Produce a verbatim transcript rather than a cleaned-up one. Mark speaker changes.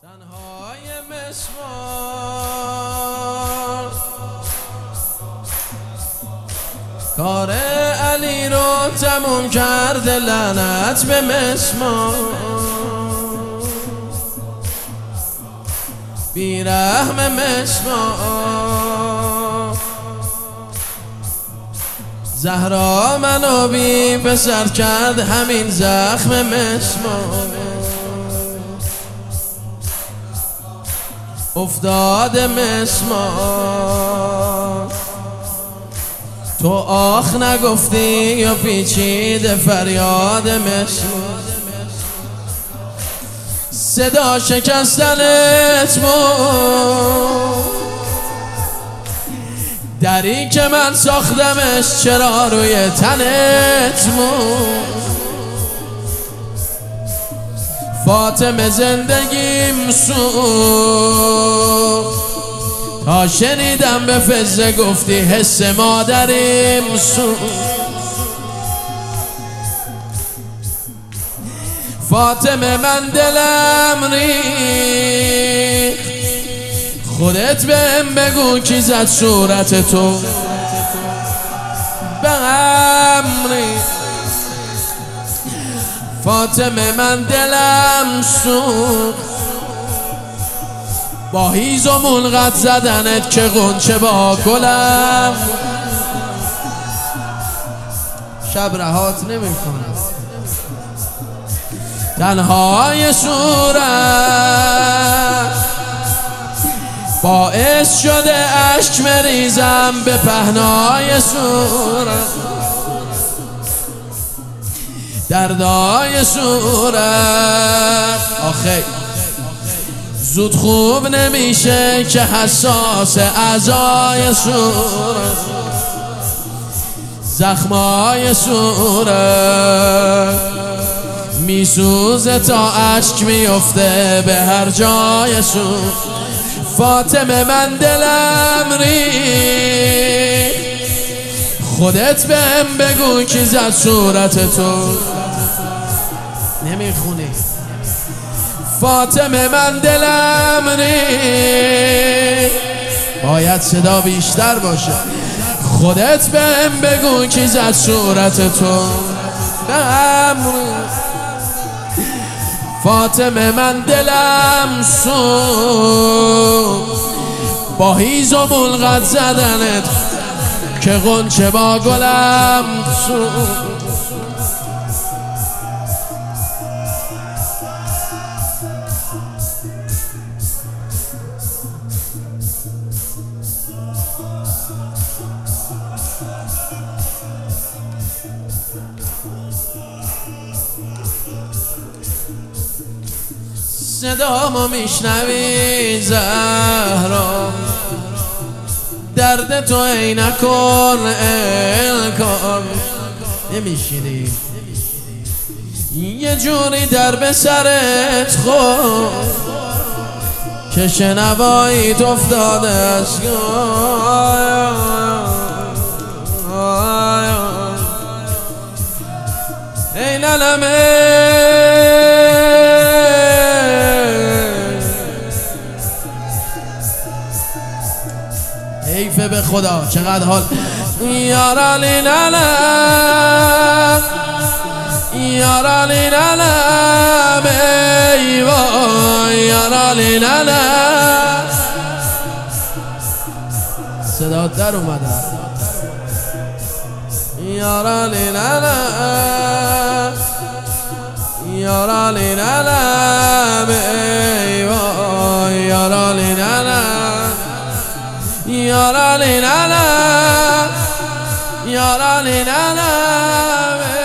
Speaker 1: تنهای مسمار کار علی رو تموم کرده، لعنت به مسمار. بیرحم مسمار، زهرا منو بی پسر کرد، همین زخم مسمار. افتاد مسمار، تو آخ نگفتی یا پیچید فریاد مسمار. صدا شکستنت بود، دری که من ساختمش چرا روی تنت بود. فاطمه زندگیم سوخت تا شنیدم به فزه گفتی حس مادریم سوخت. فاطمه من دلم ریخت، خودت بهم بگو کی زد صورت تو به هم ریخت. فاطمه من دلم سوخت، با هیزمون قد زدنت که غنچه با گلم شب رهات نمی کنم. تنهای صورت باعث شده اشک مریزم به پهنای صورت. دردای صورت آخه زود خوب نمیشه که حساس اعضای صورت. زخمای صورت میسوزه تا اشک میفته به هر جای صورت. فاطمه من دلم ریخت، خودت بهم بگو کی زد صورت تو نمیخونی. فاطمه من دلم ریخت، باید صدا بیشتر باشه. خودت بهم بگو کی زد صورت تو بهم. فاطمه من دلم سوخت، با هیزمون قد زدنت که غنچه با گلم سوخت. صدامو میشنوی زهرا، درد تو ای نکن الکار. نمیشینی یه جوری در به سرت خود که شنواییت افتاده از ای للمه. حیفه به خدا چقدر حال. یارا لی لالا یارا لی لالا ای وای یارا لی لالا. صدا در اومده. یارا لی لالا یارا لی لالا ای وای یارا لی لالا یارا لی لالا یارا لی لالا.